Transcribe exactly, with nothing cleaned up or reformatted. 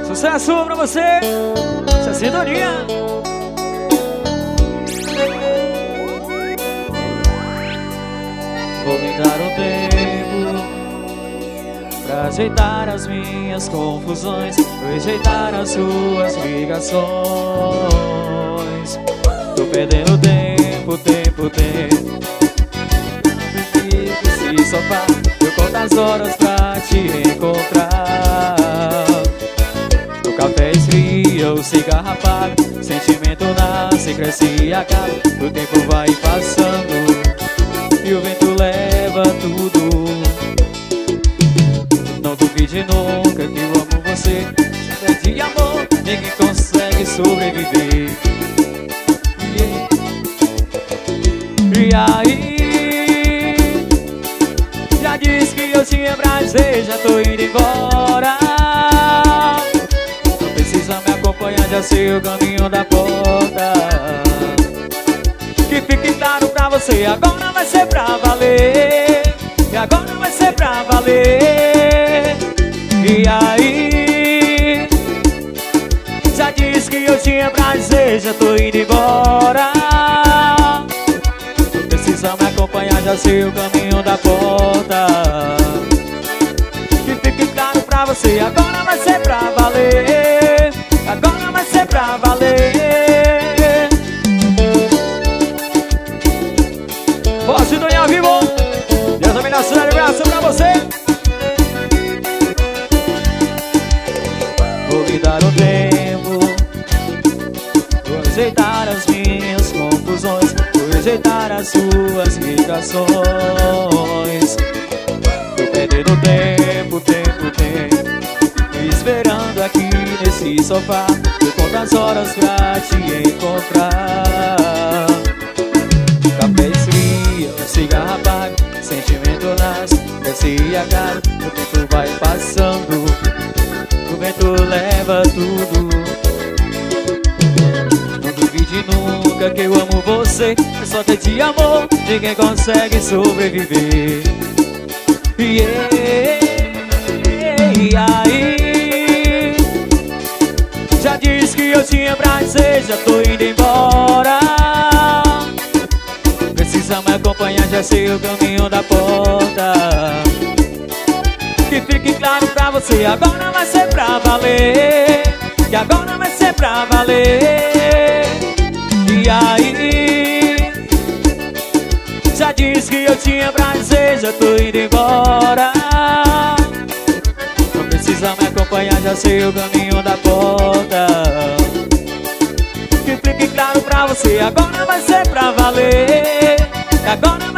Sucesso pra você. Essa sintonia. Vou me dar um tempo pra ajeitar as minhas confusões, rejeitar as suas ligações. Tô perdendo tempo, tempo, tempo. Esse sofá, eu conto as horas pra te encontrar. O café esfria, o cigarro apaga, sentimento nasce, cresce e acaba. O tempo vai passando e o vento leva tudo. Não duvide nunca que eu amo você. Se é de amor, ninguém consegue sobreviver. E aí, já disse que eu tinha pra dizer, já tô indo embora. Não precisa me acompanhar, já sei o caminho da porta. Que fique claro pra você, agora vai ser pra valer. E agora vai ser pra valer. E aí, já disse que eu tinha pra dizer, já tô indo embora. Não precisa me acompanhar, já sei o caminho da porta. Que fique claro pra você, agora vai ser pra valer. Agora vai ser pra valer. Posso ir ao vivo? Deus abençoe, um abraço pra você. Vou lhe dar um tempo, vou ajeitar as minhas confusões, vou rejeitar as suas ligações. Tô perdendo tempo, tempo, tempo, me esperando aqui nesse sofá. Eu conto as horas pra te encontrar. Café esfria, cigarro apaga, sentimento nasce, cresce e acaba. O tempo vai passando, o vento leva tudo. Não duvide nunca que eu amo você. É só ter de amor, ninguém consegue sobreviver. Yeah, e aí, já disse que eu tinha pra dizer, já tô indo embora. Precisa me acompanhar, já sei o caminho da porta. Que fique claro pra você, agora vai ser pra valer. Que agora vai ser pra valer. E aí, já disse que eu tinha pra dizer, já tô indo embora. Não precisa me acompanhar, já sei o caminho da porta. Que fique claro pra você, agora vai ser pra valer. Agora